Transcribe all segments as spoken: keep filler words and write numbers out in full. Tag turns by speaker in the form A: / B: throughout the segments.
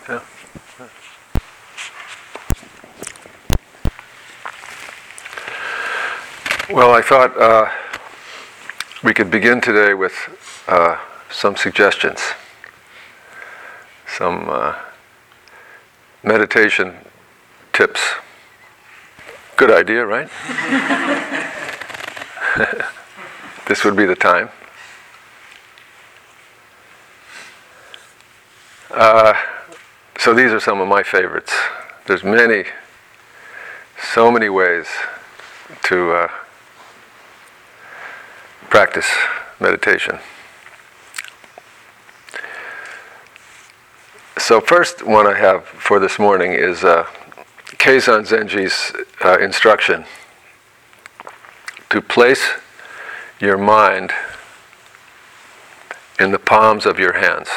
A: Yeah. Well, I thought uh, we could begin today with uh, some suggestions, some uh, meditation tips. Good idea, right? This would be the time. Uh, so these are some of my favorites. There's many, so many ways to uh, practice meditation. So first one I have for this morning is uh, Keizan Zenji's uh, instruction to place your mind in the palms of your hands.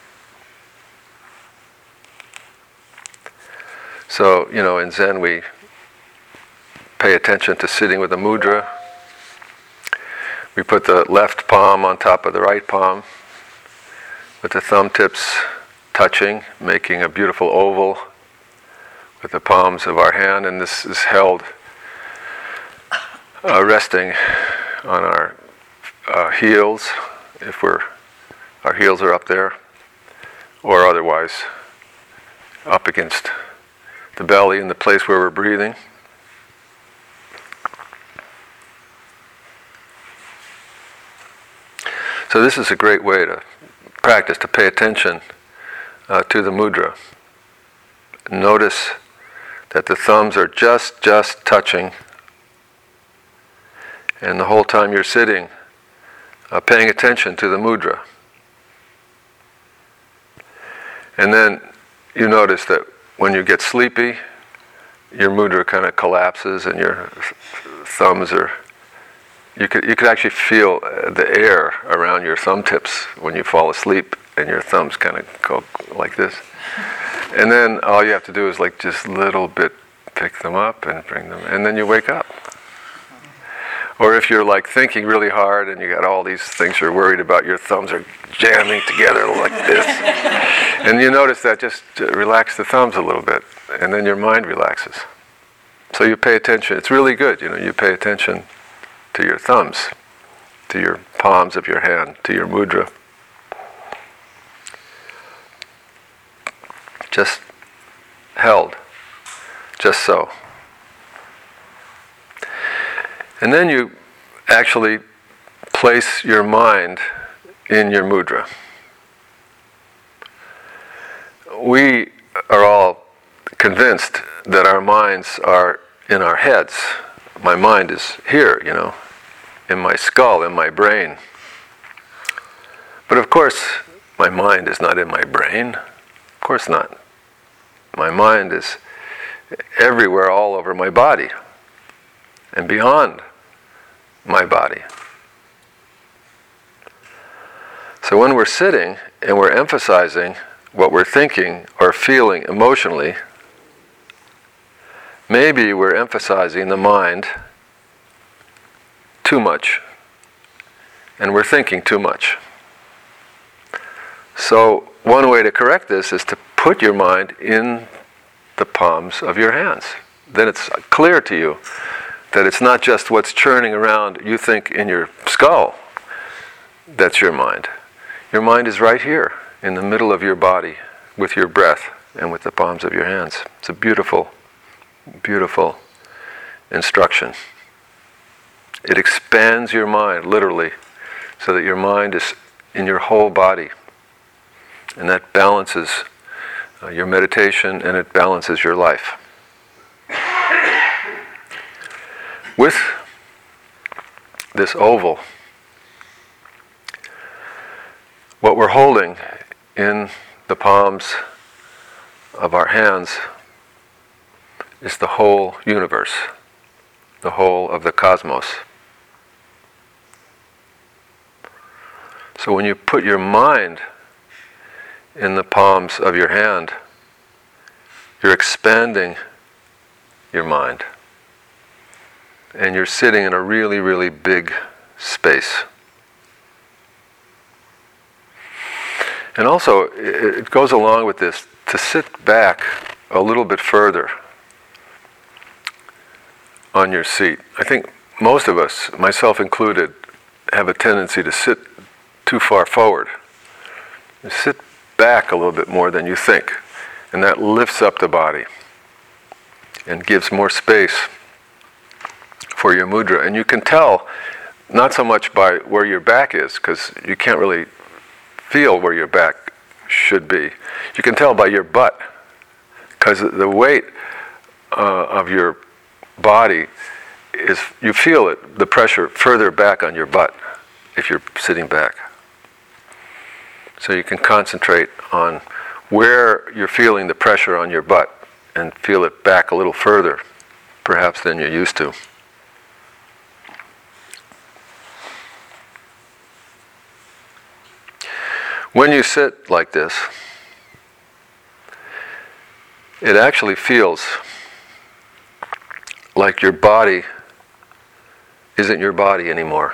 A: So, you know, in Zen we pay attention to sitting with a mudra. We put the left palm on top of the right palm, with the thumb tips touching, making a beautiful oval with the palms of our hand, and this is held uh, resting on our uh, heels, if we're our heels are up there, or otherwise up against the belly in the place where we're breathing. So this is a great way to practice, to pay attention uh, to the mudra. Notice that the thumbs are just, just touching, and the whole time you're sitting, uh, paying attention to the mudra. And then you notice that when you get sleepy, your mudra kind of collapses and your thumbs are, you could you could actually feel the air around your thumb tips when you fall asleep, and your thumbs kind of go like this. And then all you have to do is like just a little bit pick them up and bring them, and then you wake up. Or if you're like thinking really hard and you got all these things you're worried about, your thumbs are jamming together like this. And you notice that, just relax the thumbs a little bit, and then your mind relaxes. So you pay attention. It's really good, you know, you pay attention to your thumbs, to your palms of your hand, to your mudra. Just held, just so. And then you actually place your mind in your mudra. We are all convinced that our minds are in our heads. My mind is here, you know, in my skull, in my brain. But of course, my mind is not in my brain. Of course not. My mind is everywhere, all over my body, and beyond my body. So when we're sitting and we're emphasizing what we're thinking or feeling emotionally, maybe we're emphasizing the mind too much, and we're thinking too much. So one way to correct this is to put your mind in the palms of your hands. Then it's clear to you that it's not just what's churning around, you think, in your skull, that's your mind. Your mind is right here, in the middle of your body, with your breath and with the palms of your hands. It's a beautiful, beautiful instruction. It expands your mind, literally, so that your mind is in your whole body. And that balances uh, your meditation, and it balances your life. With this oval, what we're holding in the palms of our hands is the whole universe, the whole of the cosmos. So when you put your mind in the palms of your hand, you're expanding your mind. And you're sitting in a really, really big space. And also, it, it goes along with this to sit back a little bit further on your seat. I think most of us, myself included, have a tendency to sit too far forward. You sit back a little bit more than you think, and that lifts up the body and gives more space for your mudra. And you can tell, not so much by where your back is, because you can't really feel where your back should be. You can tell by your butt, because the weight uh, of your body is, you feel it, the pressure further back on your butt if you're sitting back. So you can concentrate on where you're feeling the pressure on your butt and feel it back a little further, perhaps, than you're used to. When you sit like this, it actually feels like your body isn't your body anymore.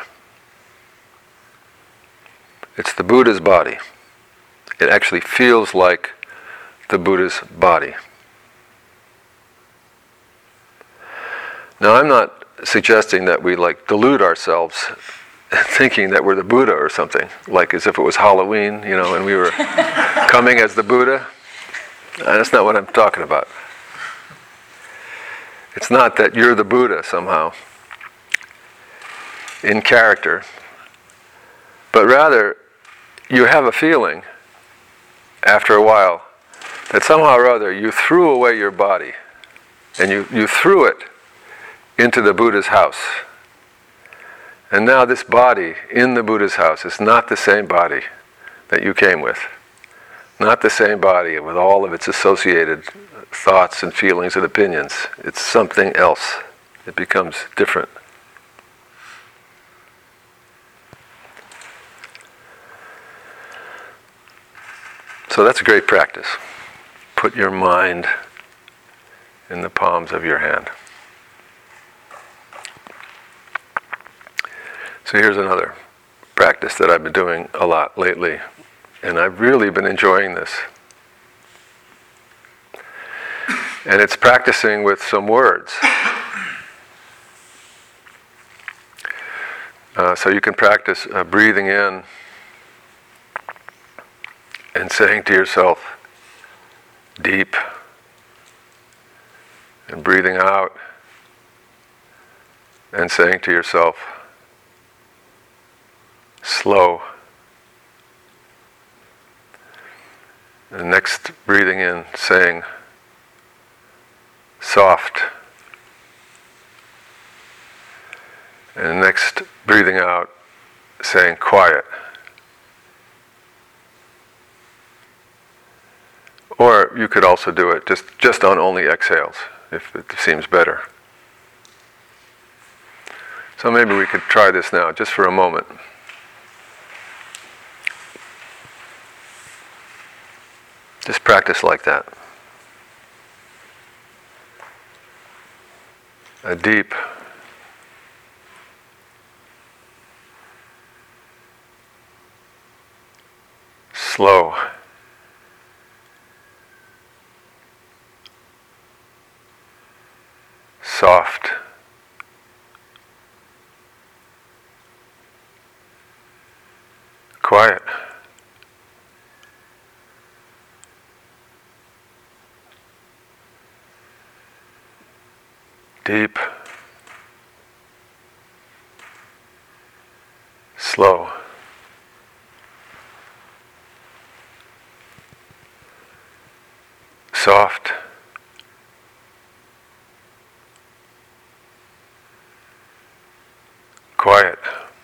A: It's the Buddha's body. It actually feels like the Buddha's body. Now, I'm not suggesting that we like delude ourselves thinking that we're the Buddha or something, like as if it was Halloween, you know, and we were coming as the Buddha. That's not what I'm talking about. It's not that you're the Buddha somehow, in character, but rather you have a feeling after a while that somehow or other you threw away your body and you, you threw it into the Buddha's house. And now this body in the Buddha's house is not the same body that you came with. Not the same body with all of its associated thoughts and feelings and opinions. It's something else. It becomes different. So that's a great practice. Put your mind in the palms of your hand. So here's another practice that I've been doing a lot lately, and I've really been enjoying this. And it's practicing with some words. Uh, so you can practice uh, breathing in and saying to yourself, deep, and breathing out and saying to yourself, slow. And next, breathing in, saying, soft. And next, breathing out, saying, quiet. Or you could also do it just, just on only exhales, if it seems better. So maybe we could try this now, just for a moment. Just practice like that. A deep, slow, soft, quiet. Deep, slow, soft, quiet.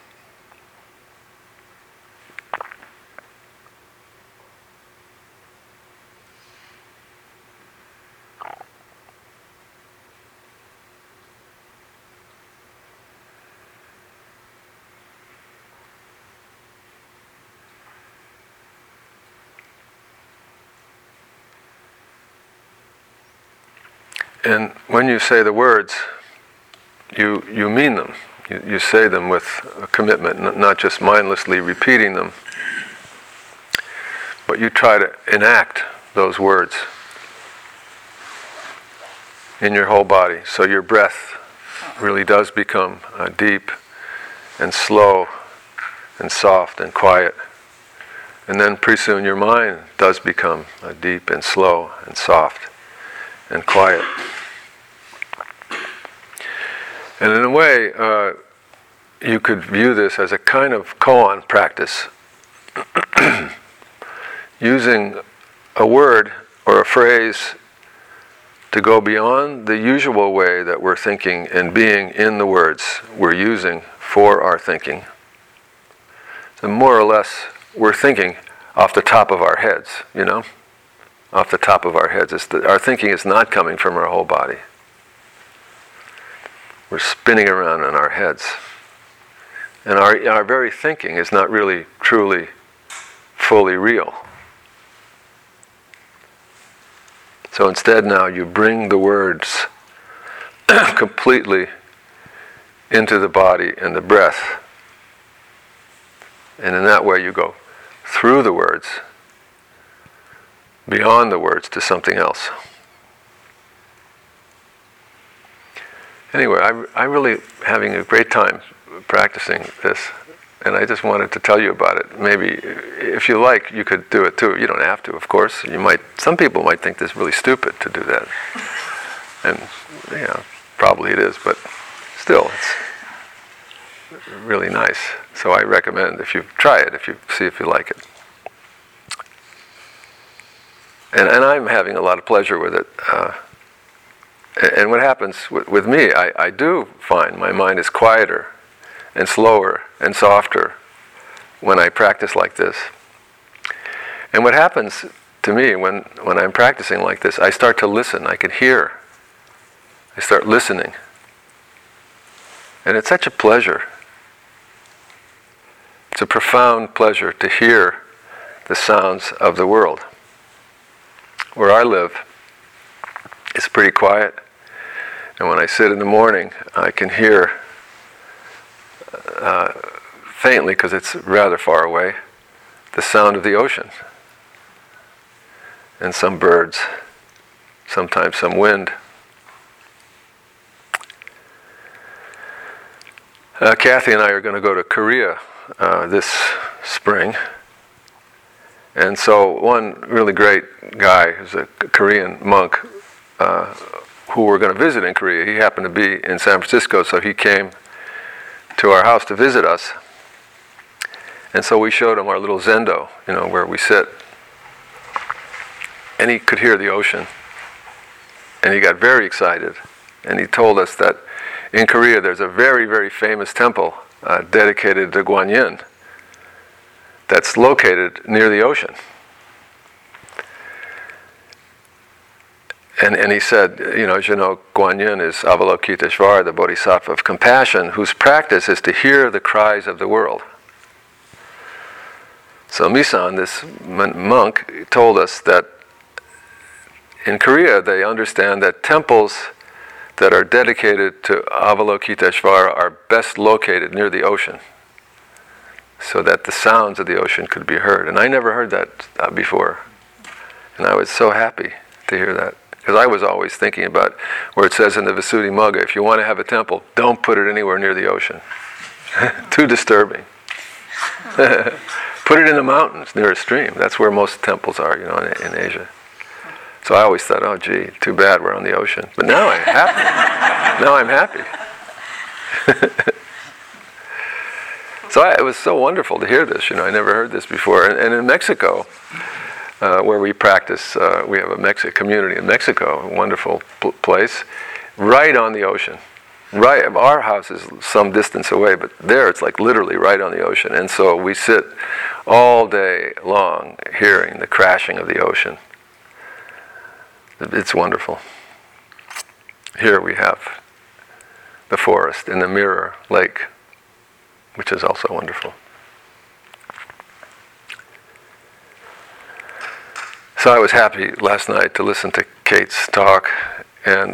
A: And when you say the words, you you mean them. You, you say them with a commitment, n- not just mindlessly repeating them, but you try to enact those words in your whole body. So your breath really does become uh, deep and slow and soft and quiet. And then pretty soon your mind does become uh, deep and slow and soft and quiet. And in a way, uh, you could view this as a kind of koan practice. Using a word or a phrase to go beyond the usual way that we're thinking and being in the words we're using for our thinking. So more or less, we're thinking off the top of our heads, you know? Off the top of our heads. It's the, our thinking is not coming from our whole body. We're spinning around in our heads. And our, our very thinking is not really, truly, fully real. So instead now you bring the words completely into the body and the breath. And in that way you go through the words, beyond the words to something else. Anyway, I, I'm really having a great time practicing this, and I just wanted to tell you about it. Maybe, if you like, you could do it too. You don't have to, of course. You might. Some people might think this is really stupid to do that, and yeah, probably it is. But still, it's really nice. So I recommend if you try it, if you see if you like it. And and I'm having a lot of pleasure with it. Uh, and what happens with, with me, I, I do find my mind is quieter and slower and softer when I practice like this. And what happens to me when, when I'm practicing like this, I start to listen. I can hear. I start listening. And it's such a pleasure. It's a profound pleasure to hear the sounds of the world. Where I live, it's pretty quiet. And when I sit in the morning, I can hear uh, faintly, because it's rather far away, the sound of the ocean. And some birds, sometimes some wind. Uh, Kathy and I are going to go to Korea uh, this spring. And so one really great guy, who's a Korean monk, uh, who we're going to visit in Korea, he happened to be in San Francisco, so he came to our house to visit us. And so we showed him our little zendo, you know, where we sit. And he could hear the ocean. And he got very excited. And he told us that in Korea there's a very, very famous temple uh, dedicated to Guanyin that's located near the ocean. And and he said, you know, as you know, Guanyin is Avalokiteshvara, the Bodhisattva of compassion, whose practice is to hear the cries of the world. So Misan, this monk, told us that in Korea they understand that temples that are dedicated to Avalokiteshvara are best located near the ocean, so that the sounds of the ocean could be heard. And I never heard that uh, before. And I was so happy to hear that. Because I was always thinking about where it says in the Visuddhimagga, if you want to have a temple, don't put it anywhere near the ocean. Too disturbing. Put it in the mountains near a stream. That's where most temples are, you know, in, in Asia. So I always thought, oh gee, too bad we're on the ocean. But now I'm happy. Now I'm happy. So I, it was so wonderful to hear this. You know, I never heard this before. And, and in Mexico, uh, where we practice, uh, we have a Mexican community in Mexico, a wonderful pl- place, right on the ocean. Right, our house is some distance away, but there it's like literally right on the ocean. And so we sit all day long hearing the crashing of the ocean. It's wonderful. Here we have the forest in the Mirror Lake, which is also wonderful. So I was happy last night to listen to Kate's talk, and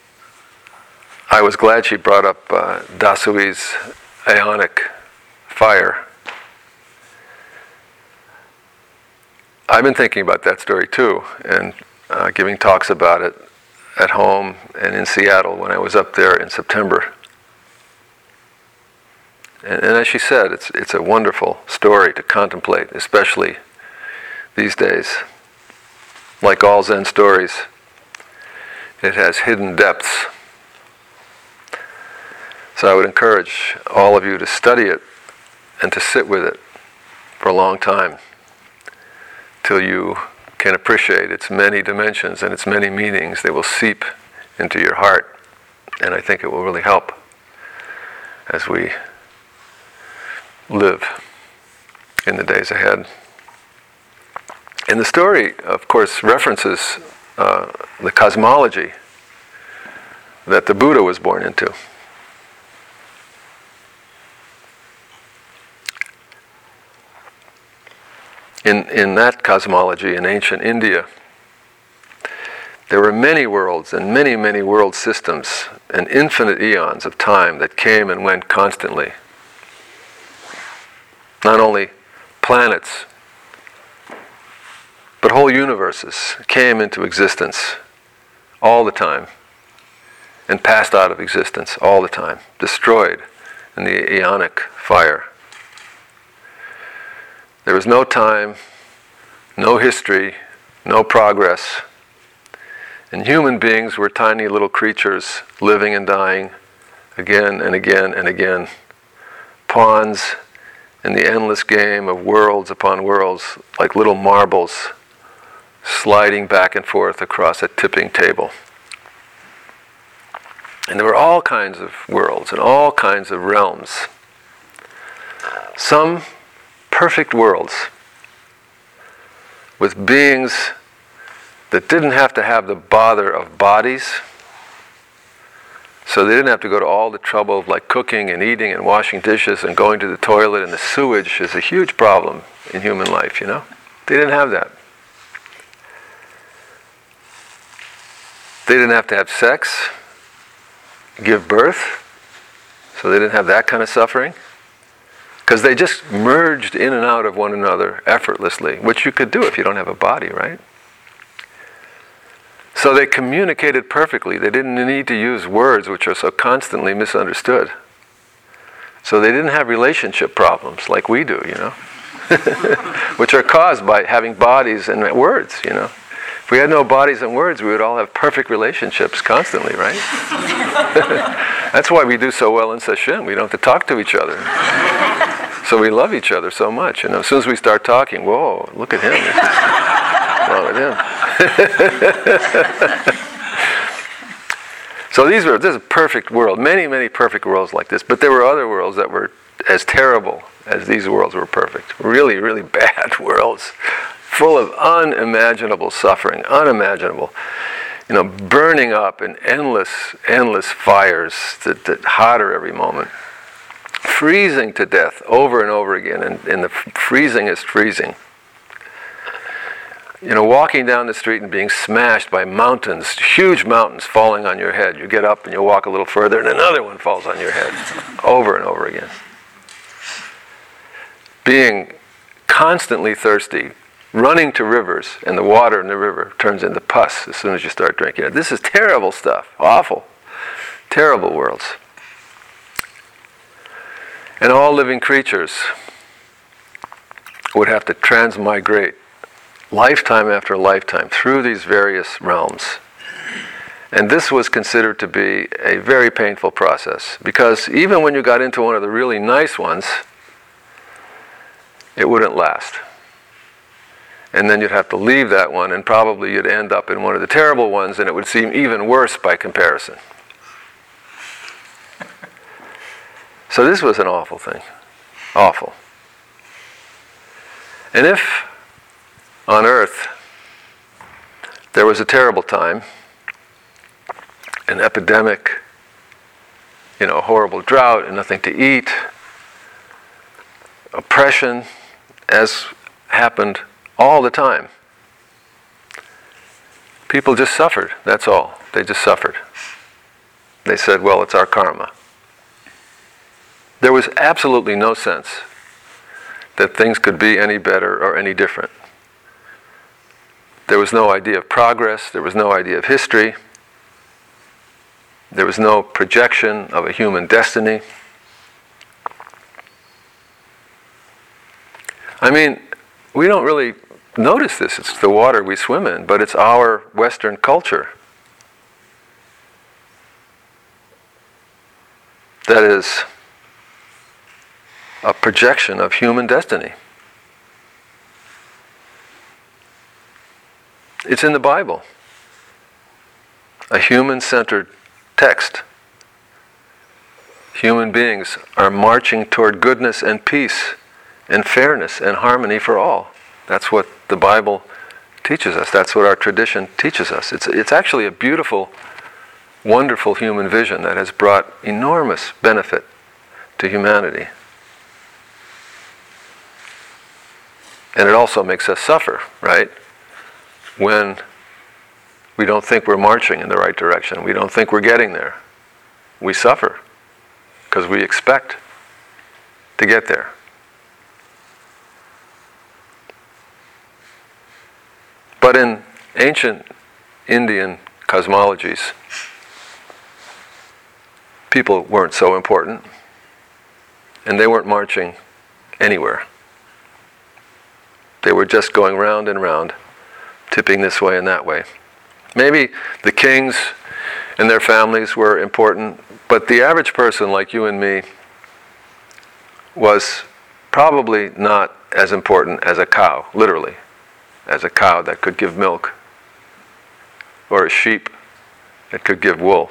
A: I was glad she brought up uh, Dasui's Aeonic fire. I've been thinking about that story too, and uh, giving talks about it at home and in Seattle when I was up there in September. And, and as she said, it's it's a wonderful story to contemplate, especially these days. Like all Zen stories, it has hidden depths. So I would encourage all of you to study it and to sit with it for a long time till you can appreciate its many dimensions and its many meanings. They will seep into your heart, and I think it will really help as we live in the days ahead. And the story, of course, references uh, the cosmology that the Buddha was born into. In, in that cosmology, in ancient India, there were many worlds and many, many world systems and infinite eons of time that came and went constantly. Not only planets, but whole universes came into existence all the time and passed out of existence all the time, destroyed in the aeonic fire. There was no time, no history, no progress. And human beings were tiny little creatures living and dying again and again and again. Pawns in the endless game of worlds upon worlds, like little marbles sliding back and forth across a tipping table. And there were all kinds of worlds and all kinds of realms. Some perfect worlds with beings that didn't have to have the bother of bodies, so they didn't have to go to all the trouble of like cooking and eating and washing dishes and going to the toilet, and the sewage is a huge problem in human life, you know? They didn't have that. They didn't have to have sex, give birth, so they didn't have that kind of suffering. Because they just merged in and out of one another effortlessly, which you could do if you don't have a body, right? So they communicated perfectly. They didn't need to use words which are so constantly misunderstood. So they didn't have relationship problems like we do, you know, which are caused by having bodies and words, you know. If we had no bodies and words, we would all have perfect relationships constantly, right? That's why we do so well in sesshin. We don't have to talk to each other. So we love each other so much. You know, as soon as we start talking, whoa, look at him. Look at him. So these were, this is a perfect world. Many, many perfect worlds like this. But there were other worlds that were as terrible as these worlds were perfect. Really, really bad worlds. Full of unimaginable suffering, unimaginable, you know, burning up in endless, endless fires that, that hotter every moment, freezing to death over and over again, and, and the freezingest freezing. You know, walking down the street and being smashed by mountains, huge mountains falling on your head. You get up and you walk a little further and another one falls on your head, over and over again. Being constantly thirsty, running to rivers, and the water in the river turns into pus as soon as you start drinking it. This is terrible stuff. Awful. Terrible worlds. And all living creatures would have to transmigrate lifetime after lifetime through these various realms. And this was considered to be a very painful process, because even when you got into one of the really nice ones, it wouldn't last. And then you'd have to leave that one, and probably you'd end up in one of the terrible ones, and it would seem even worse by comparison. So this was an awful thing. Awful. And if on earth there was a terrible time, an epidemic, you know, a horrible drought and nothing to eat, oppression, as happened all the time. People just suffered, that's all. They just suffered. They said, well, it's our karma. There was absolutely no sense that things could be any better or any different. There was no idea of progress. There was no idea of history. There was no projection of a human destiny. I mean, we don't really notice this. It's the water we swim in, but it's our Western culture that is a projection of human destiny. It's in the Bible. A human-centered text. Human beings are marching toward goodness and peace and fairness and harmony for all. That's what the Bible teaches us. That's what our tradition teaches us. It's, it's actually a beautiful, wonderful human vision that has brought enormous benefit to humanity. And it also makes us suffer, right? When we don't think we're marching in the right direction, we don't think we're getting there, we suffer because we expect to get there. But in ancient Indian cosmologies, people weren't so important, and they weren't marching anywhere. They were just going round and round, tipping this way and that way. Maybe the kings and their families were important, but the average person like you and me was probably not as important as a cow, literally, as a cow that could give milk, or a sheep that could give wool.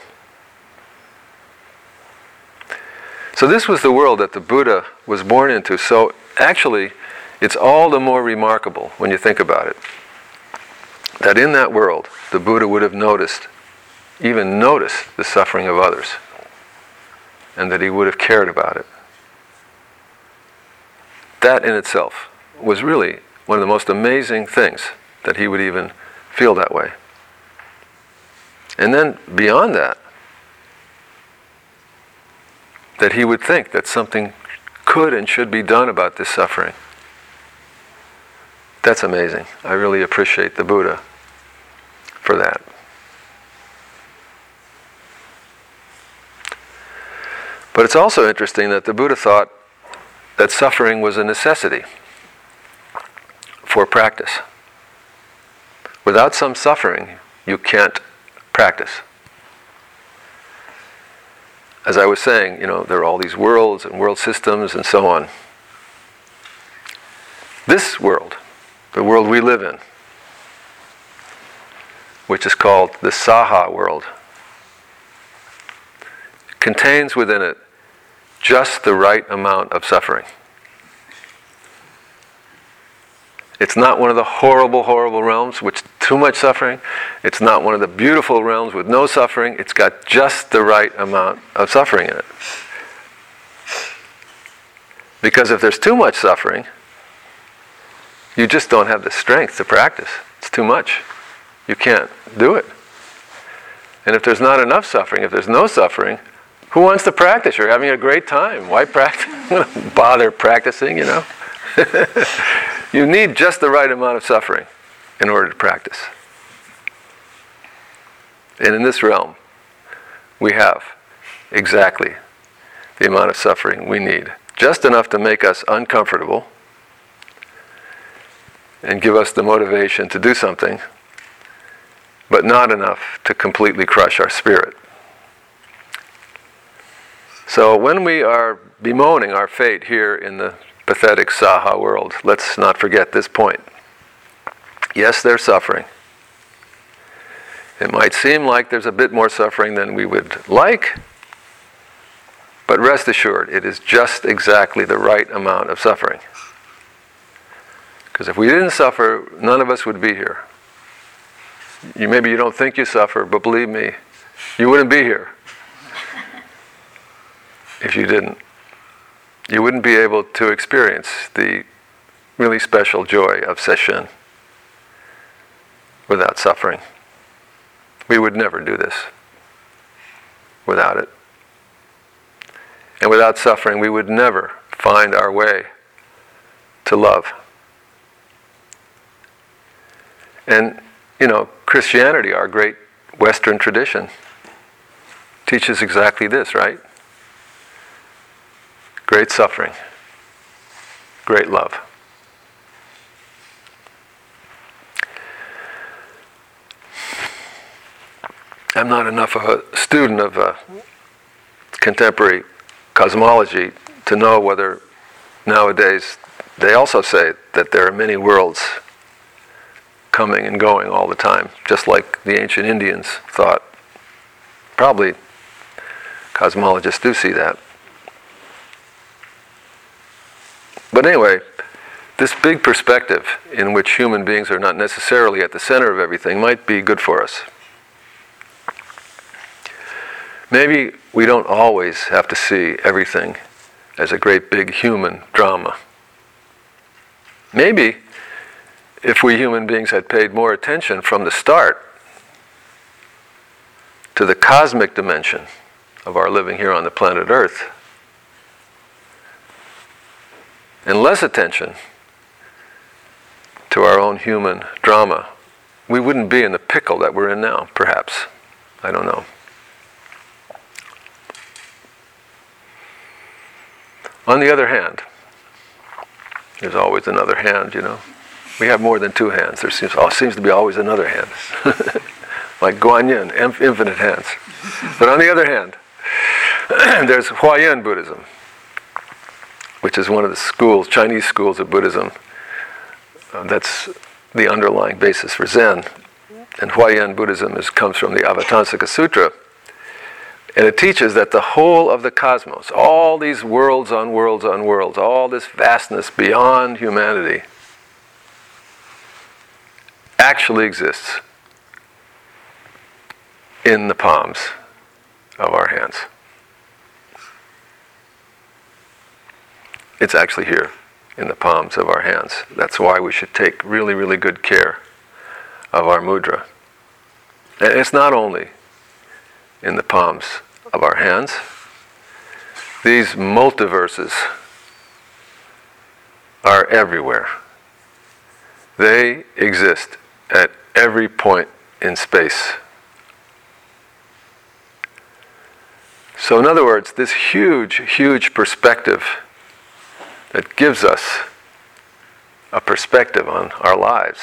A: So this was the world that the Buddha was born into. So actually, it's all the more remarkable when you think about it, that in that world, the Buddha would have noticed, even noticed the suffering of others, and that he would have cared about it. That in itself was really one of the most amazing things, that he would even feel that way. And then beyond that, that he would think that something could and should be done about this suffering. That's amazing. I really appreciate the Buddha for that. But it's also interesting that the Buddha thought that suffering was a necessity for practice. Without some suffering, you can't practice. As I was saying, you know, there are all these worlds and world systems and so on. This world, the world we live in, which is called the Saha world, contains within it just the right amount of suffering. It's not one of the horrible, horrible realms with too much suffering. It's not one of the beautiful realms with no suffering. It's got just the right amount of suffering in it. Because if there's too much suffering, you just don't have the strength to practice. It's too much. You can't do it. And if there's not enough suffering, if there's no suffering, who wants to practice? You're having a great time. Why practice? Bother practicing, you know? You need just the right amount of suffering in order to practice. And in this realm, we have exactly the amount of suffering we need. Just enough to make us uncomfortable and give us the motivation to do something, but not enough to completely crush our spirit. So when we are bemoaning our fate here in the pathetic Saha world, let's not forget this point. Yes, there's suffering. It might seem like there's a bit more suffering than we would like, but rest assured, it is just exactly the right amount of suffering. Because if we didn't suffer, none of us would be here. You, maybe you don't think you suffer, but believe me, you wouldn't be here if you didn't. You wouldn't be able to experience the really special joy of Sesshin without suffering. We would never do this without it. And without suffering, we would never find our way to love. And you know, Christianity, our great Western tradition, teaches exactly this, right? Great suffering, great love. I'm not enough of a student of uh, contemporary cosmology to know whether nowadays they also say that there are many worlds coming and going all the time, just like the ancient Indians thought. Probably cosmologists do see that. But anyway, this big perspective in which human beings are not necessarily at the center of everything might be good for us. Maybe we don't always have to see everything as a great big human drama. Maybe if we human beings had paid more attention from the start to the cosmic dimension of our living here on the planet Earth, and less attention to our own human drama, we wouldn't be in the pickle that we're in now, perhaps. I don't know. On the other hand, there's always another hand, you know. We have more than two hands. There seems, oh, seems to be always another hand. Like Guanyin, infinite hands. But on the other hand, there's Huayan Buddhism, which is one of the schools, Chinese schools of Buddhism. Uh, that's the underlying basis for Zen. And Huayan Buddhism is, comes from the Avatamsaka Sutra. And it teaches that the whole of the cosmos, all these worlds on worlds on worlds, all this vastness beyond humanity, actually exists in the palms of our hands. It's actually here in the palms of our hands. That's why we should take really, really good care of our mudra. And it's not only in the palms of our hands. These multiverses are everywhere. They exist at every point in space. So in other words, this huge, huge perspective that gives us a perspective on our lives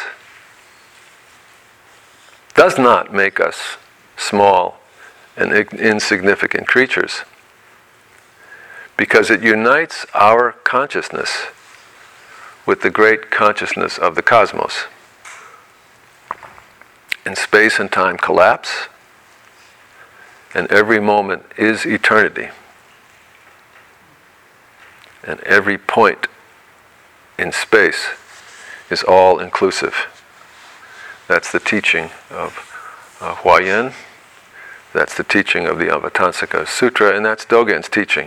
A: does not make us small and insignificant creatures, because it unites our consciousness with the great consciousness of the cosmos. And space and time collapse, and every moment is eternity. And every point in space is all inclusive. That's the teaching of uh, Huayan. That's the teaching of the Avatamsaka Sutra, and that's Dogen's teaching.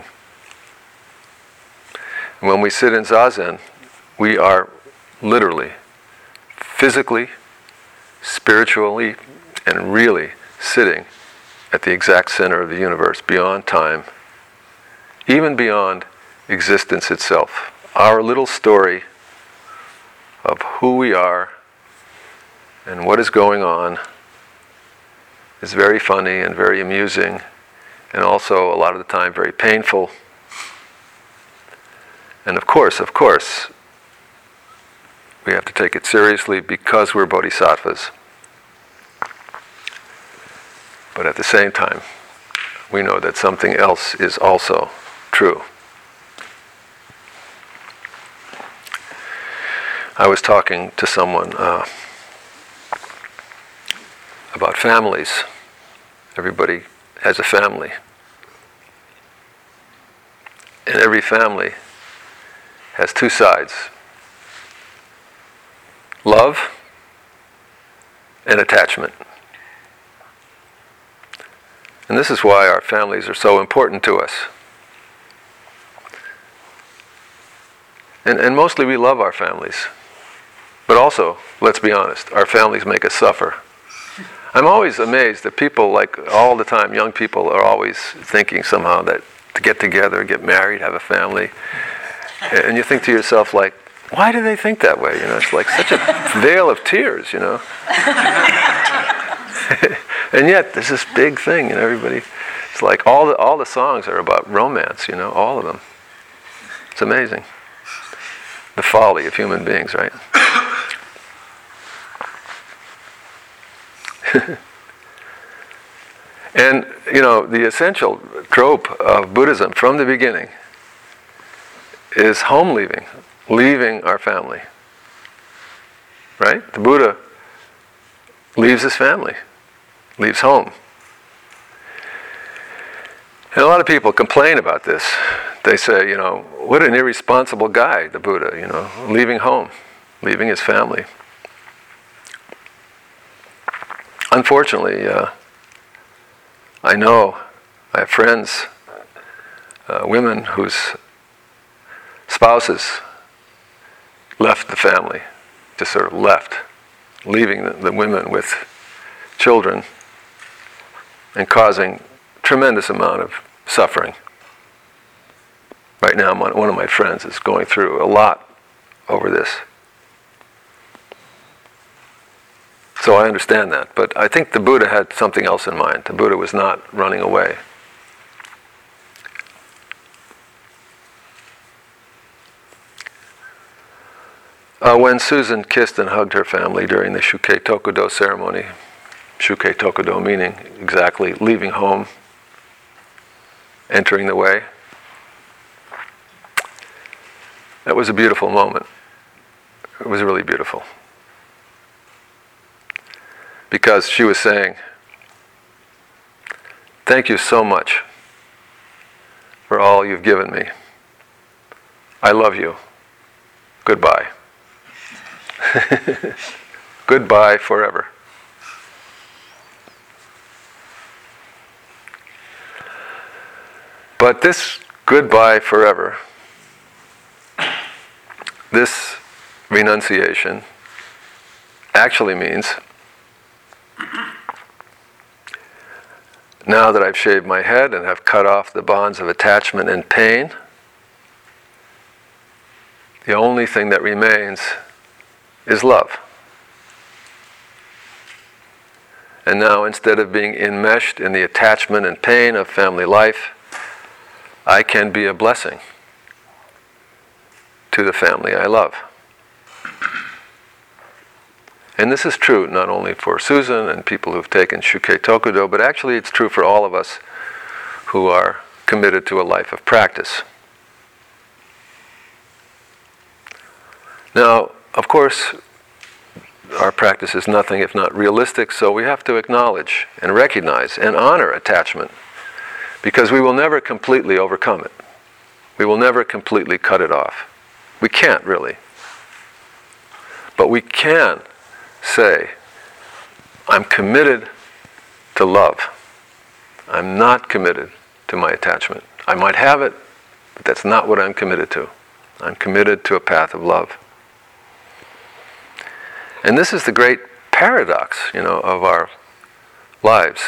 A: And when we sit in Zazen, we are literally, physically, spiritually, and really sitting at the exact center of the universe, beyond time, even beyond existence itself. Our little story of who we are and what is going on is very funny and very amusing, and also a lot of the time very painful. And of course, of course, we have to take it seriously because we're bodhisattvas. But at the same time, we know that something else is also true. I was talking to someone uh, about families. Everybody has a family. And every family has two sides: love and attachment. And this is why our families are so important to us. And, and mostly we love our families. But also, let's be honest, our families make us suffer. I'm always amazed that people, like all the time, young people are always thinking somehow that to get together, get married, have a family. And you think to yourself, like, why do they think that way? You know, it's like such a veil of tears, you know. And yet, there's this big thing, and everybody, it's like all the, all the songs are about romance, you know, all of them. It's amazing. The folly of human beings, right? And, you know, the essential trope of Buddhism from the beginning is home leaving, leaving our family. Right? The Buddha leaves his family, leaves home. And a lot of people complain about this. They say, you know, what an irresponsible guy, the Buddha, you know, leaving home, leaving his family. Unfortunately, uh, I know, I have friends, uh, women whose spouses left the family, just sort of left, leaving the, the women with children and causing tremendous amount of suffering. Right now, one of my friends is going through a lot over this. So I understand that, but I think the Buddha had something else in mind. The Buddha was not running away. Uh, when Susan kissed and hugged her family during the Shukkei Tokudo ceremony, Shukkei Tokudo meaning exactly leaving home, entering the way, that was a beautiful moment. It was really beautiful. Because she was saying, thank you so much for all you've given me. I love you. Goodbye. Goodbye forever. But this goodbye forever, this renunciation actually means, now that I've shaved my head and have cut off the bonds of attachment and pain, the only thing that remains is love. And now, instead of being enmeshed in the attachment and pain of family life, I can be a blessing to the family I love. And this is true not only for Susan and people who've taken Shukkei Tokudo, but actually it's true for all of us who are committed to a life of practice. Now, of course, our practice is nothing if not realistic, so we have to acknowledge and recognize and honor attachment, because we will never completely overcome it. We will never completely cut it off. We can't really. But we can say, I'm committed to love. I'm not committed to my attachment. I might have it, but that's not what I'm committed to. I'm committed to a path of love. And this is the great paradox, you know, of our lives.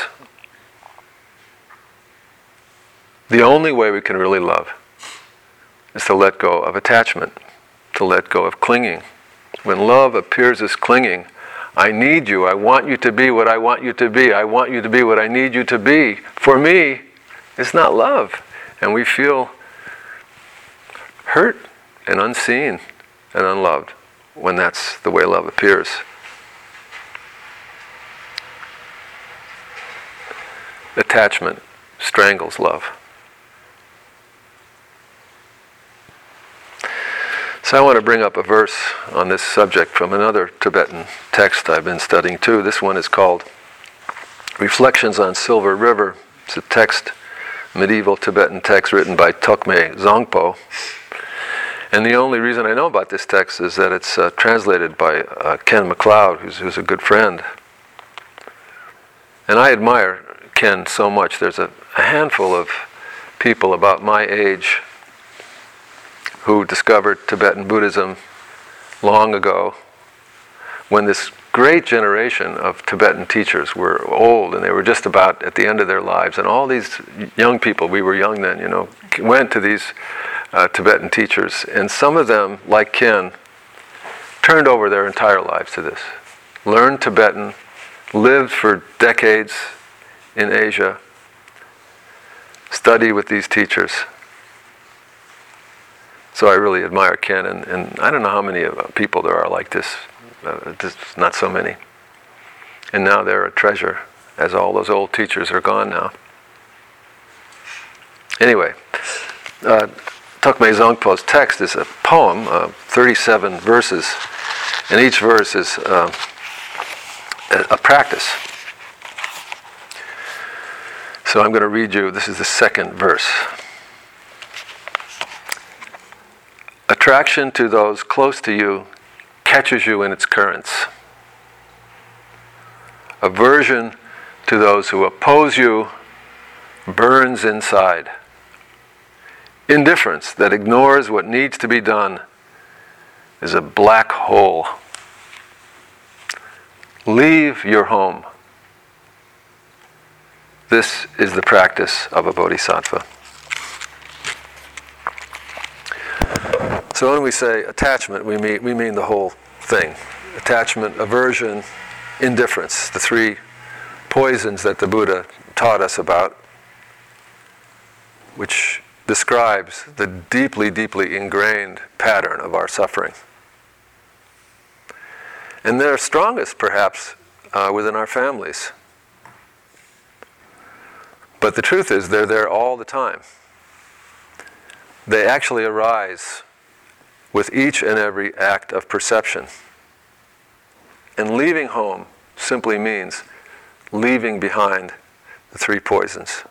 A: The only way we can really love is to let go of attachment, to let go of clinging. When love appears as clinging, I need you, I want you to be what I want you to be, I want you to be what I need you to be. For me, it's not love. And we feel hurt and unseen and unloved when that's the way love appears. Attachment strangles love. So I want to bring up a verse on this subject from another Tibetan text I've been studying too. This one is called Reflections on Silver River. It's a text, medieval Tibetan text written by Tokme Zongpo. And the only reason I know about this text is that it's uh, translated by uh, Ken MacLeod, who's, who's a good friend. And I admire Ken so much. There's a, a handful of people about my age who discovered Tibetan Buddhism long ago, when this great generation of Tibetan teachers were old and they were just about at the end of their lives. And all these young people, we were young then, you know, went to these uh, Tibetan teachers. And some of them, like Ken, turned over their entire lives to this. Learned Tibetan, lived for decades in Asia, studied with these teachers. So I really admire Ken, and, and I don't know how many uh, people there are like this. Uh, just not so many. And now they're a treasure, as all those old teachers are gone now. Anyway, uh, Tokmei Zongpo's text is a poem, uh, thirty-seven verses, and each verse is uh, a, a practice. So I'm going to read you, this is the second verse. Attraction to those close to you catches you in its currents. Aversion to those who oppose you burns inside. Indifference that ignores what needs to be done is a black hole. Leave your home. This is the practice of a bodhisattva. So when we say attachment, we mean, we mean the whole thing. Attachment, aversion, indifference, the three poisons that the Buddha taught us about, which describes the deeply, deeply ingrained pattern of our suffering. And they're strongest, perhaps, uh, within our families. But the truth is, they're there all the time. They actually arise with each and every act of perception. And leaving home simply means leaving behind the three poisons.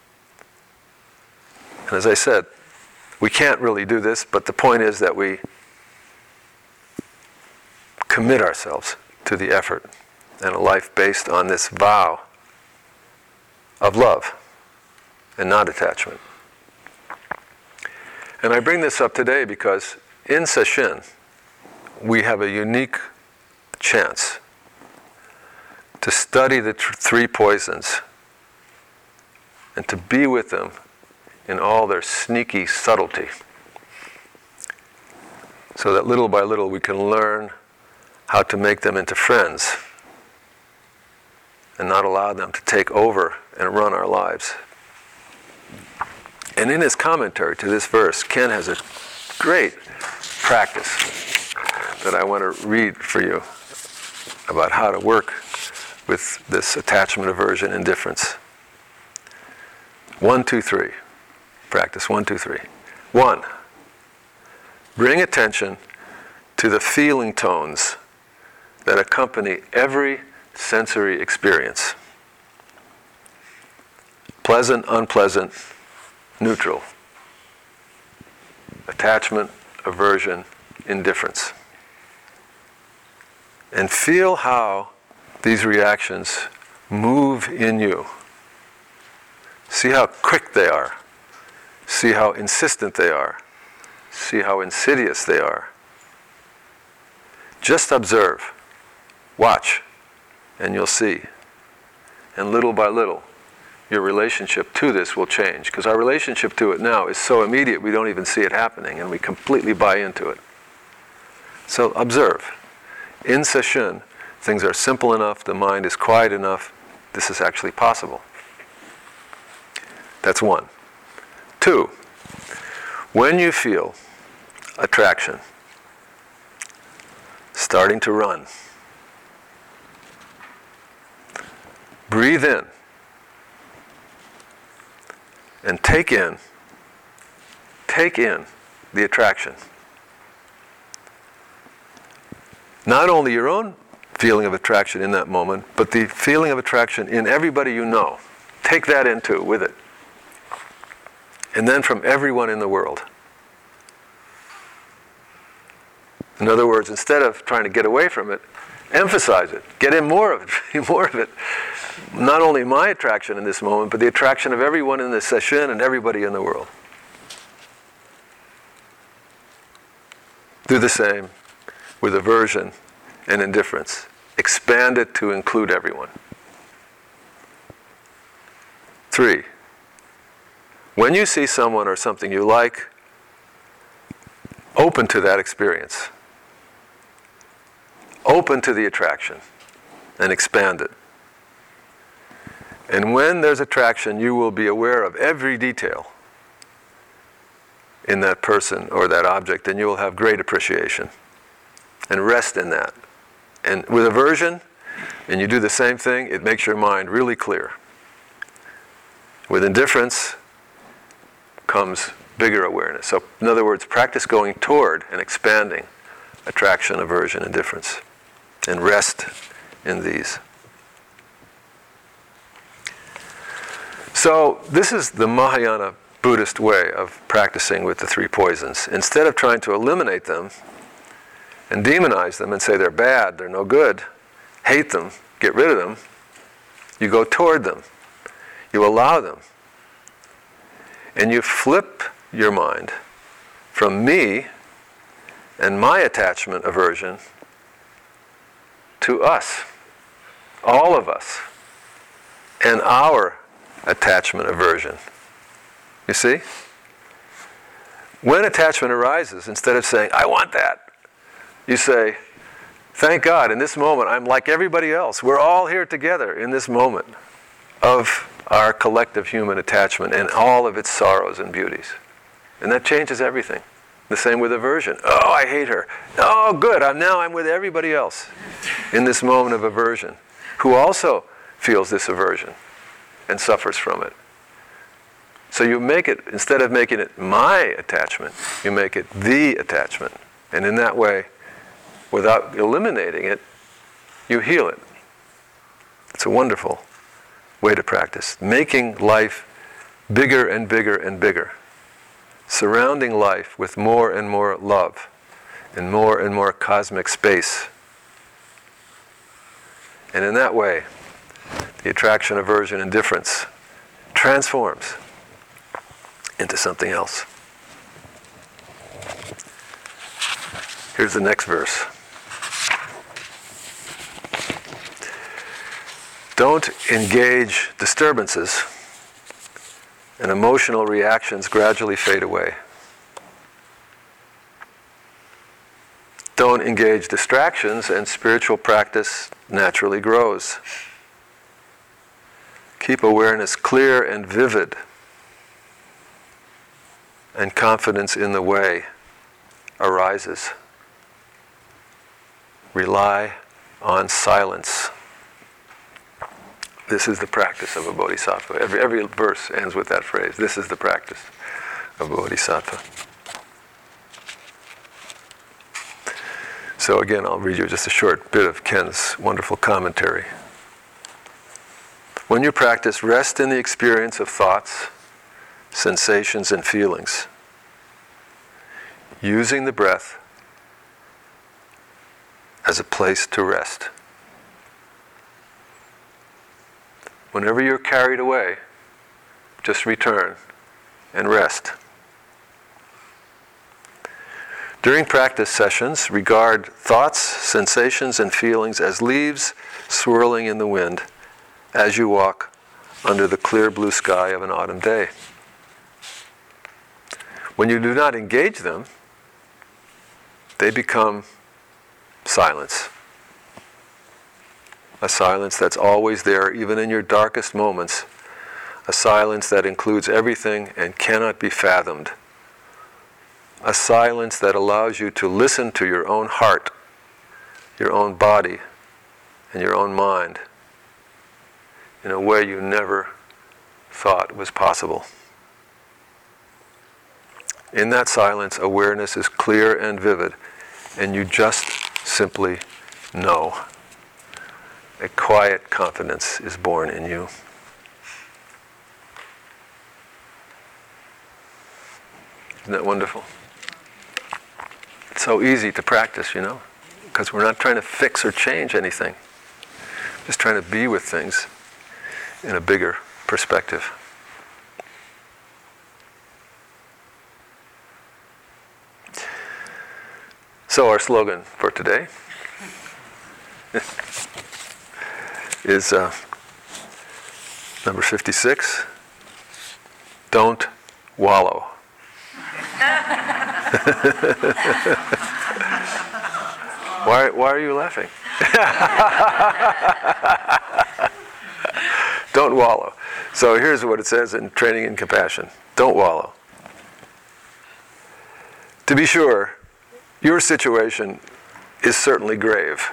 A: And as I said, we can't really do this, but the point is that we commit ourselves to the effort and a life based on this vow of love and not attachment. And I bring this up today because in Sesshin, we have a unique chance to study the tr- three poisons and to be with them in all their sneaky subtlety, so that little by little we can learn how to make them into friends and not allow them to take over and run our lives. And in his commentary to this verse, Ken has a great practice that I want to read for you about how to work with this attachment, aversion, indifference. One, two, three. Practice one, two, three. One, bring attention to the feeling tones that accompany every sensory experience. Pleasant, unpleasant, neutral. Attachment, aversion, indifference. And feel how these reactions move in you. See how quick they are. See how insistent they are. See how insidious they are. Just observe. Watch. And you'll see. And little by little, your relationship to this will change. Because our relationship to it now is so immediate we don't even see it happening and we completely buy into it. So observe. In Sesshin, things are simple enough, the mind is quiet enough, this is actually possible. That's one. Two, when you feel attraction starting to run, breathe in and take in, take in the attraction. Not only your own feeling of attraction in that moment, but the feeling of attraction in everybody you know. Take that in too, with it. And then from everyone in the world. In other words, instead of trying to get away from it, emphasize it. Get in more of it. More of it. Not only my attraction in this moment, but the attraction of everyone in this Sesshin and everybody in the world. Do the same with aversion and indifference. Expand it to include everyone. Three, when you see someone or something you like, open to that experience. open to the attraction and expand it. And when there's attraction, you will be aware of every detail in that person or that object, and you will have great appreciation and rest in that. And with aversion, and you do the same thing, it makes your mind really clear. With indifference comes bigger awareness. So, in other words, practice going toward and expanding attraction, aversion, indifference, and rest in these. So, this is the Mahayana Buddhist way of practicing with the three poisons. Instead of trying to eliminate them and demonize them and say they're bad, they're no good, hate them, get rid of them, you go toward them. You allow them. And you flip your mind from me and my attachment, aversion, to us, all of us, and our attachment, aversion. You see? When attachment arises, instead of saying, I want that, you say, thank God, in this moment, I'm like everybody else. We're all here together in this moment of our collective human attachment and all of its sorrows and beauties. And that changes everything. The same with aversion. Oh, I hate her. Oh, good, I'm now I'm with everybody else in this moment of aversion, who also feels this aversion and suffers from it. So you make it, instead of making it my attachment, you make it the attachment. And in that way, without eliminating it, you heal it. It's a wonderful way to practice. Making life bigger and bigger and bigger. Surrounding life with more and more love and more and more cosmic space. And in that way, the attraction, aversion, indifference transforms into something else. Here's the next verse. Don't engage disturbances, and emotional reactions gradually fade away. Don't engage distractions, and spiritual practice naturally grows. Keep awareness clear and vivid, and confidence in the way arises. Rely on silence. This is the practice of a bodhisattva. Every, every verse ends with that phrase. This is the practice of a bodhisattva. So again, I'll read you just a short bit of Ken's wonderful commentary. When you practice, rest in the experience of thoughts, sensations, and feelings, using the breath as a place to rest. Whenever you're carried away, just return and rest. During practice sessions, regard thoughts, sensations, and feelings as leaves swirling in the wind as you walk under the clear blue sky of an autumn day. When you do not engage them, they become silence. A silence that's always there, even in your darkest moments. A silence that includes everything and cannot be fathomed. A silence that allows you to listen to your own heart, your own body, and your own mind in a way you never thought was possible. In that silence, awareness is clear and vivid, and you just simply know. A quiet confidence is born in you. Isn't that wonderful? It's so easy to practice, you know, because we're not trying to fix or change anything. Just trying to be with things in a bigger perspective. So our slogan for today is uh, number fifty-six, don't wallow. Why, why are you laughing? Don't wallow. So here's what it says in Training in Compassion. Don't wallow. To be sure, your situation is certainly grave.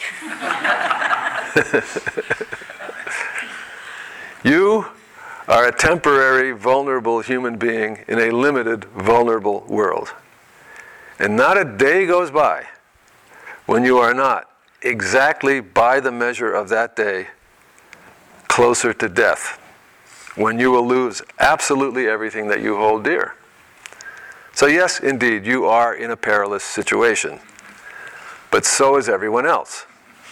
A: You are a temporary, vulnerable human being in a limited, vulnerable world. And not a day goes by when you are not, exactly by the measure of that day, closer to death, when you will lose absolutely everything that you hold dear. So yes, indeed, you are in a perilous situation, but so is everyone else.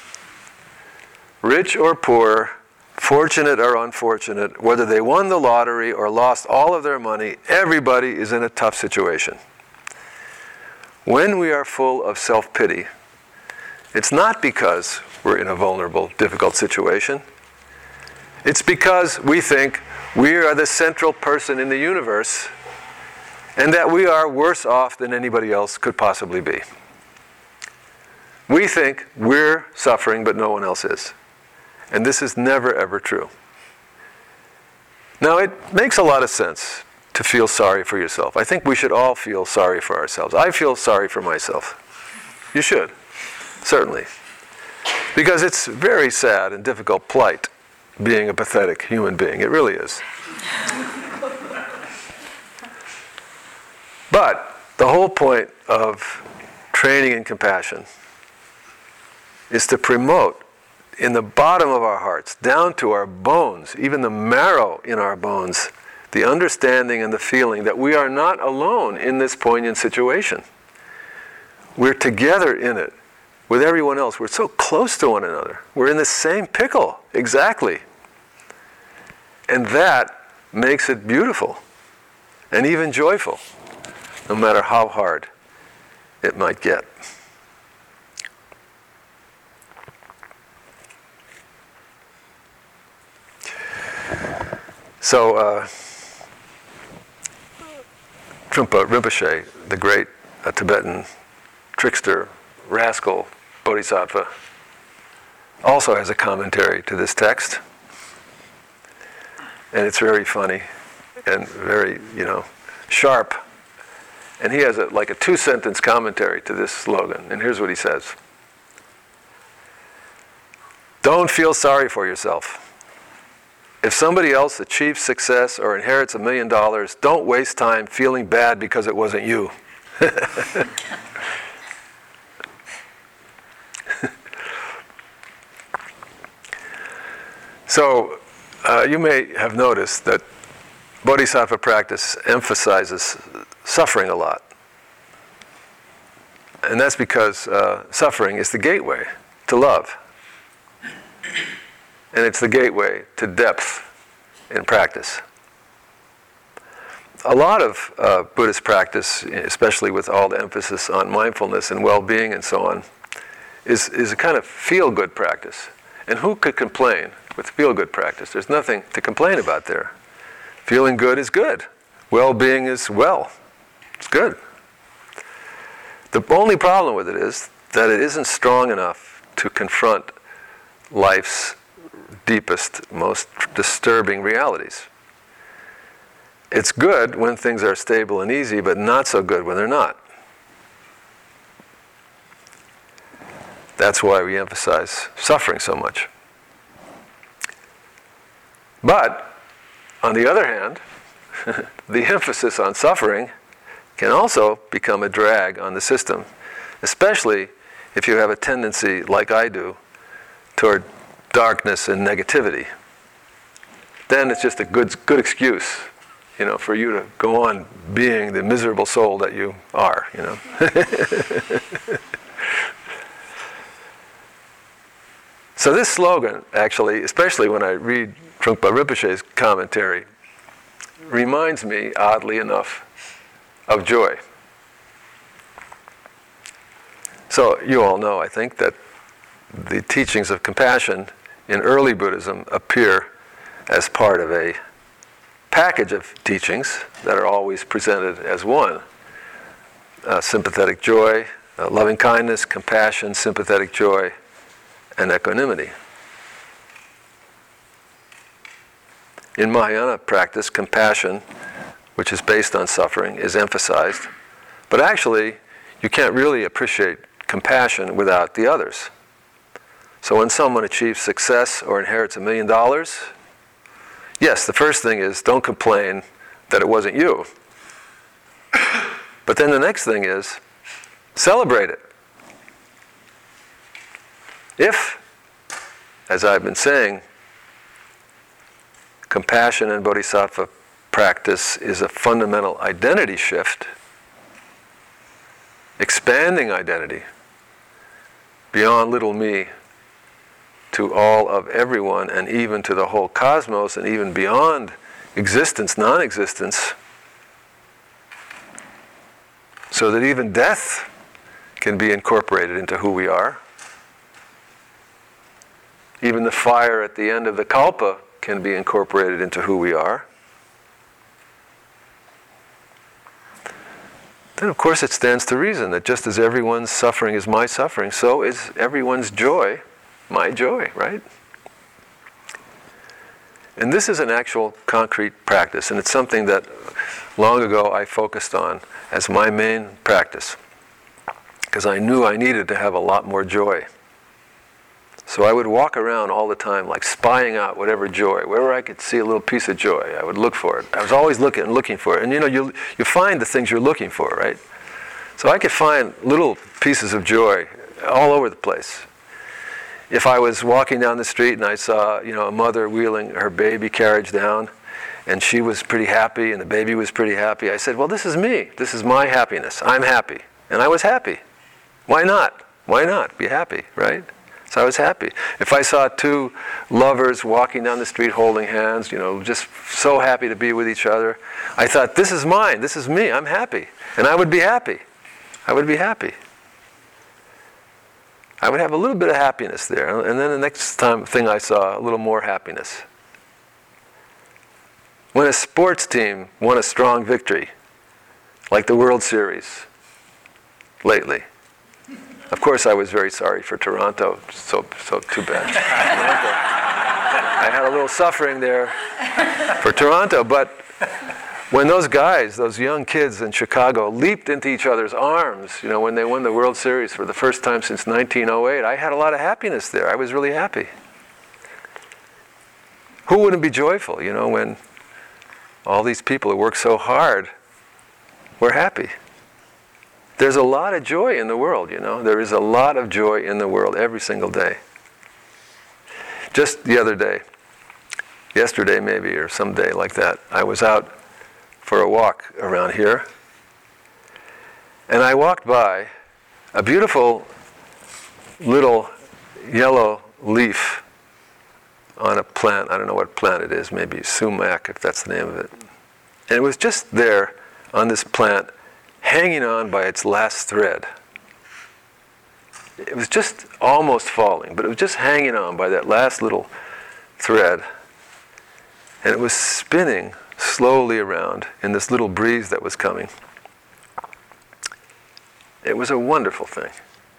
A: Rich or poor, fortunate or unfortunate, whether they won the lottery or lost all of their money, everybody is in a tough situation. When we are full of self-pity, it's not because we're in a vulnerable, difficult situation. It's because we think we are the central person in the universe and that we are worse off than anybody else could possibly be. We think we're suffering, but no one else is. And this is never, ever true. Now, it makes a lot of sense to feel sorry for yourself. I think we should all feel sorry for ourselves. I feel sorry for myself. You should, certainly. Because it's a very sad and difficult plight being a pathetic human being. It really is. But the whole point of training in compassion is to promote in the bottom of our hearts, down to our bones, even the marrow in our bones, the understanding and the feeling that we are not alone in this poignant situation. We're together in it with everyone else. We're so close to one another. We're in the same pickle, exactly. And that makes it beautiful and even joyful, no matter how hard it might get. So, uh, Trungpa Rinpoche, the great uh, Tibetan trickster, rascal, bodhisattva, also has a commentary to this text. And it's very funny and very, you know, sharp. And he has a, like a two-sentence commentary to this slogan. And here's what he says. Don't feel sorry for yourself. If somebody else achieves success or inherits a million dollars, don't waste time feeling bad because it wasn't you. So, uh, you may have noticed that Bodhisattva practice emphasizes suffering a lot. And that's because uh, suffering is the gateway to love. And it's the gateway to depth in practice. A lot of uh, Buddhist practice, especially with all the emphasis on mindfulness and well-being and so on, is, is a kind of feel-good practice. And who could complain with feel-good practice? There's nothing to complain about there. Feeling good is good. Well-being is well. It's good. The only problem with it is that it isn't strong enough to confront life's deepest, most disturbing realities. It's good when things are stable and easy, but not so good when they're not. That's why we emphasize suffering so much. But, on the other hand, the emphasis on suffering can also become a drag on the system, especially if you have a tendency, like I do, toward darkness and negativity. Then it's just a good, good excuse, you know, for you to go on being the miserable soul that you are, you know. So this slogan, actually, especially when I read Trungpa Rinpoche's commentary, reminds me, oddly enough, of joy. So you all know, I think, that the teachings of compassion in early Buddhism appear as part of a package of teachings that are always presented as one. Uh, sympathetic joy, uh, loving kindness, compassion, sympathetic joy, and equanimity. In Mahayana practice, compassion, which is based on suffering, is emphasized. But actually, you can't really appreciate compassion without the others. So when someone achieves success or inherits a million dollars, yes, the first thing is don't complain that it wasn't you. But then the next thing is celebrate it. If, as I've been saying, compassion and bodhisattva practice is a fundamental identity shift, expanding identity beyond little me to all of everyone and even to the whole cosmos and even beyond existence, non-existence, so that even death can be incorporated into who we are. Even the fire at the end of the kalpa can be incorporated into who we are. Then, of course, it stands to reason that just as everyone's suffering is my suffering, so is everyone's joy my joy, right? And this is an actual concrete practice, and it's something that long ago I focused on as my main practice, because I knew I needed to have a lot more joy. So I would walk around all the time, like spying out whatever joy, wherever I could see a little piece of joy, I would look for it. I was always looking and looking for it. And you know, you you find the things you're looking for, right? So I could find little pieces of joy all over the place. If I was walking down the street and I saw, you know, a mother wheeling her baby carriage down, and she was pretty happy and the baby was pretty happy, I said, well, this is me. This is my happiness. I'm happy. And I was happy. Why not? Why not be happy, right? So I was happy. If I saw two lovers walking down the street holding hands, you know, just so happy to be with each other, I thought, this is mine. This is me. I'm happy. And I would be happy. I would be happy. I would have a little bit of happiness there. And then the next time thing I saw, a little more happiness. When a sports team won a strong victory, like the World Series lately. Of course, I was very sorry for Toronto. So, so too bad. I had a little suffering there for Toronto, but when those guys, those young kids in Chicago, leaped into each other's arms, you know, when they won the World Series for the first time since nineteen oh eight, I had a lot of happiness there. I was really happy. Who wouldn't be joyful, you know, when all these people who work so hard were happy? There's a lot of joy in the world, you know. There is a lot of joy in the world every single day. Just the other day, yesterday maybe, or some day like that, I was out for a walk around here, and I walked by a beautiful little yellow leaf on a plant. I don't know what plant it is, maybe sumac, if that's the name of it. And it was just there on this plant, hanging on by its last thread. It was just almost falling, but it was just hanging on by that last little thread. And it was spinning slowly around in this little breeze that was coming. It was a wonderful thing.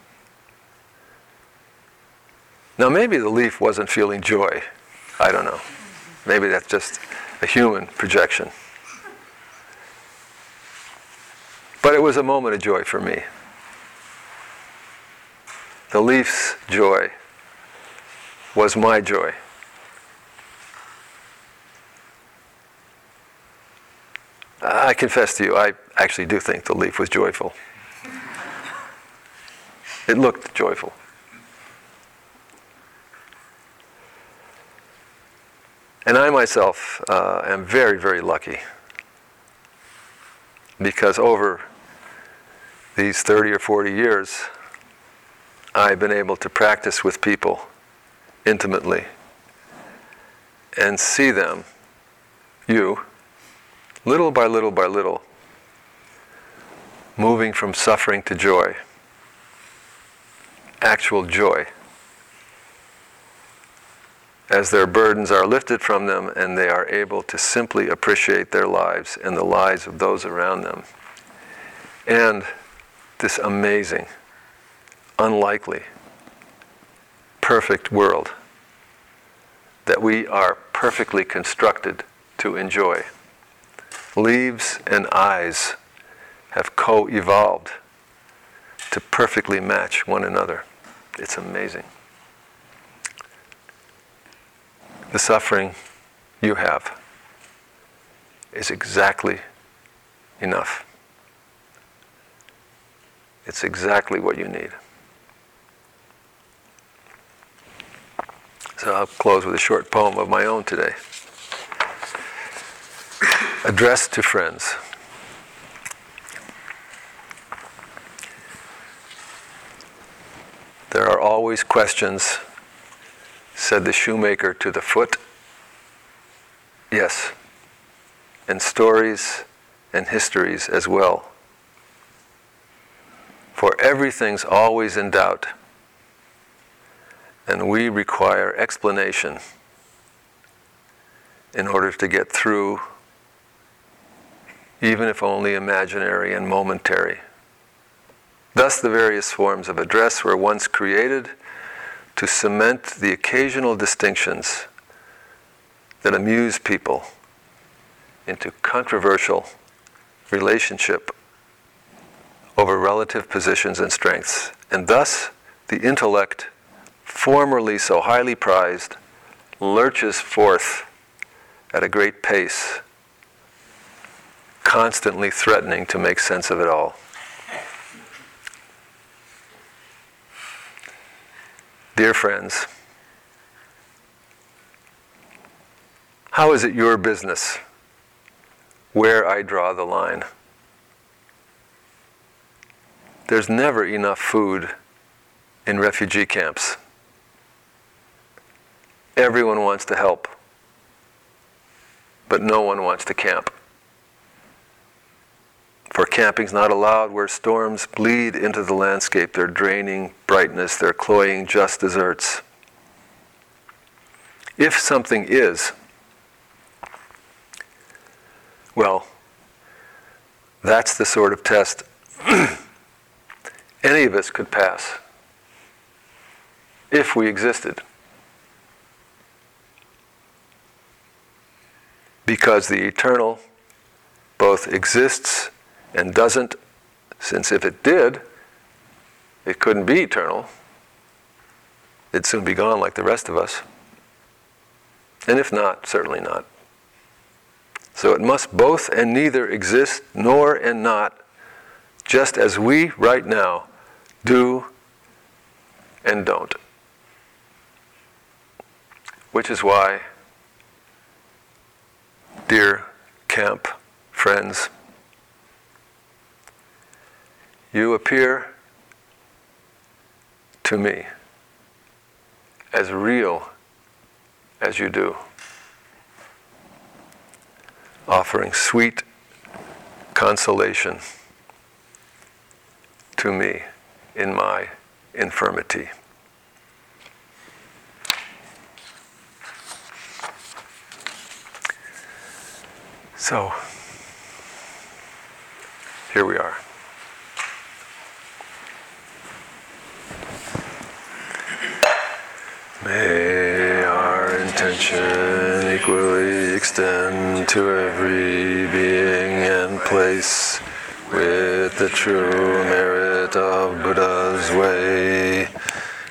A: Now maybe the leaf wasn't feeling joy. I don't know. Maybe that's just a human projection. But it was a moment of joy for me. The leaf's joy was my joy. I confess to you, I actually do think the leaf was joyful. It looked joyful. And I myself uh, am very, very lucky, because over these thirty or forty years, I've been able to practice with people intimately and see them, you, little by little by little, moving from suffering to joy, actual joy, as their burdens are lifted from them and they are able to simply appreciate their lives and the lives of those around them. And this amazing unlikely, perfect world that we are perfectly constructed to enjoy. Leaves and eyes have co-evolved to perfectly match one another. It's amazing. The suffering you have is exactly enough. It's exactly what you need. So I'll close with a short poem of my own today. Addressed to friends. There are always questions, said the shoemaker to the foot. Yes, and stories and histories as well. For everything's always in doubt, and we require explanation in order to get through, even if only imaginary and momentary. Thus the various forms of address were once created to cement the occasional distinctions that amuse people into controversial relationship over relative positions and strengths. And thus the intellect, formerly so highly prized, lurches forth at a great pace, constantly threatening to make sense of it all. Dear friends, how is it your business where I draw the line? There's never enough food in refugee camps. Everyone wants to help, but no one wants to camp. For camping's not allowed where storms bleed into the landscape, their draining brightness, their cloying just deserts. If something is, well, that's the sort of test any of us could pass if we existed. Because the eternal both exists and doesn't, since if it did, it couldn't be eternal. It'd soon be gone like the rest of us. And if not, certainly not. So it must both and neither exist, nor and not, just as we right now do and don't. Which is why, dear camp friends, you appear to me as real as you do, offering sweet consolation to me in my infirmity. So, here we are. May our intention equally extend to every being and place with the true merit of Buddha's way.